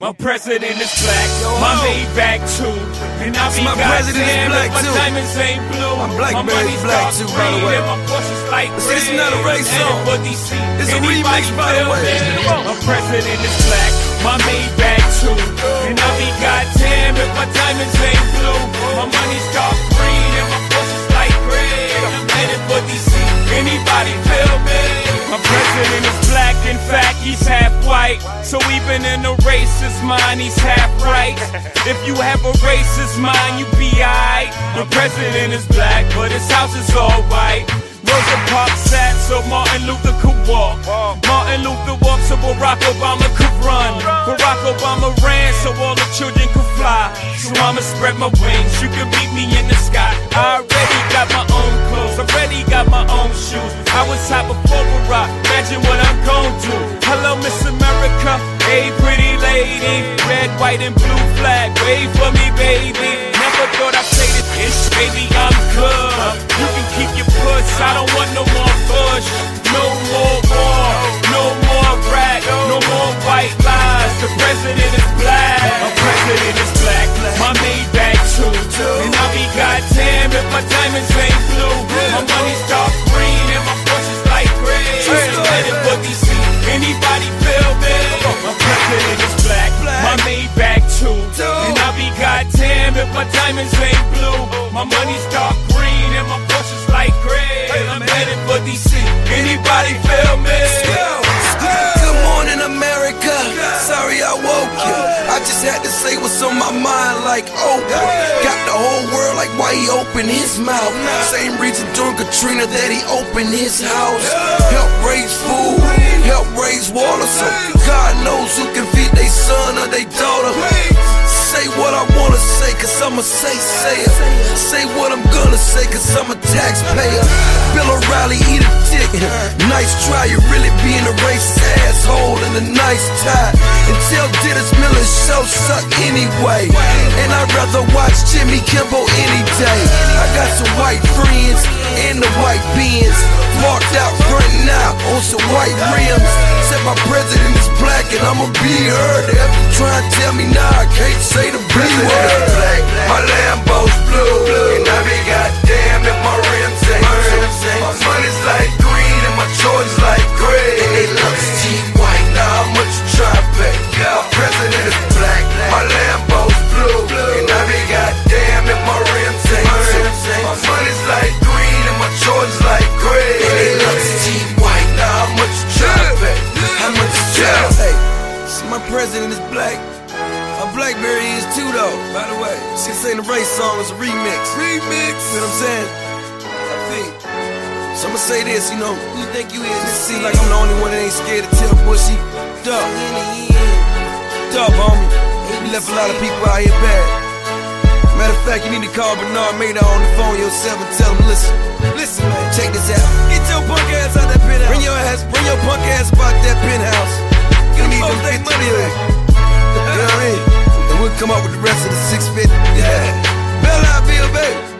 My president is black, my Maybach too. And I be my president is black my too. diamonds ain't blue. My Blackberry's black too, by the way. My Porsche's like See, this is not a race song. It's a remix, by the way. My president is black, my Maybach too. And I be goddamn if my diamonds ain't blue. My money's dark green and my Porsche's like gray. I'm headed for DC. Anybody feel me? My president is black, in fact he's half white. So even in a racist mind, he's half right. If you have a racist mind, you be alright. The president is black, but his house is all white. Rosa Parks sat so Martin Luther could walk. Martin Luther walked so Barack Obama could run. Barack Obama ran so all the children could fly. So I'ma spread my wings, you can meet me in the sky. I already got my own clothes, already got my own shoes. I was hot before Barack, imagine what I'm gon' do. Hello Miss America, hey pretty lady. Red, white and blue flag, wave for me baby. Never thought I'd say this, baby I'm good. You can keep your puss, I don't want no more push. No more war, no more rap, no more white lies. The president is black, my president is black. My Maybach too, and I be goddamn if my diamonds ain't blue. My money's dark green and my Porsche's light gray. I'm headed for DC, anybody feel me? My president is black, my Maybach too, and I be goddamn if my diamonds ain't blue. My money's dark green and my Porsche's light gray. I'm headed for DC, anybody feel me? Good morning, America. Sorry I woke you. I just had to say what's on my mind like Oprah. Got the whole world like why he opened his mouth. Same reason during Katrina that he opened his house. Help raise food, help raise water, so God knows who can feed their son or their daughter. Say what I wanna say, cause I'm a sayer. Say what I'm gonna say, cause I'm a taxpayer. Bill O'Reilly, eat a dick. Nice try, you really being a racist asshole in a nice tie. And tell Dennis Miller show suck anyway. And I'd rather watch Jimmy Kimmel any day. I got some white friends in the white Benz, marked out front now on some white rims. Said my president is black and I'ma be heard. If you try and tell me now, I can't say the B word. My Lambo's blue, and I be goddamn if my rims ain't blue. My money's like green and my Jordans like gray. And they look cheap white, now how much you try to pay? My president is black, my Lambo's blue, and I be goddamn if my rims ain't blue. My money's like green and my Jordans like gray. And they look cheap white, now how much you try to pay? How much you try to pay? See, my president is black. My Blackberry is too though, by the way. This ain't a race song, it's a remix. You know what I'm saying? I think. So I'ma say this, you know, who you think you is? It seems like I'm the only one that ain't scared to tell Bushy, duck. Duck, homie. You left a lot of people out here bad. Matter of fact, you need to call Bernard Mader on the phone yourself and tell him, listen man, check this out. Get your punk ass out that penthouse. Bring your punk ass about that penthouse. You need them 50 million. You know what I mean? And we'll come up with the rest of the 650. Yeah. Bell out, Bill, baby.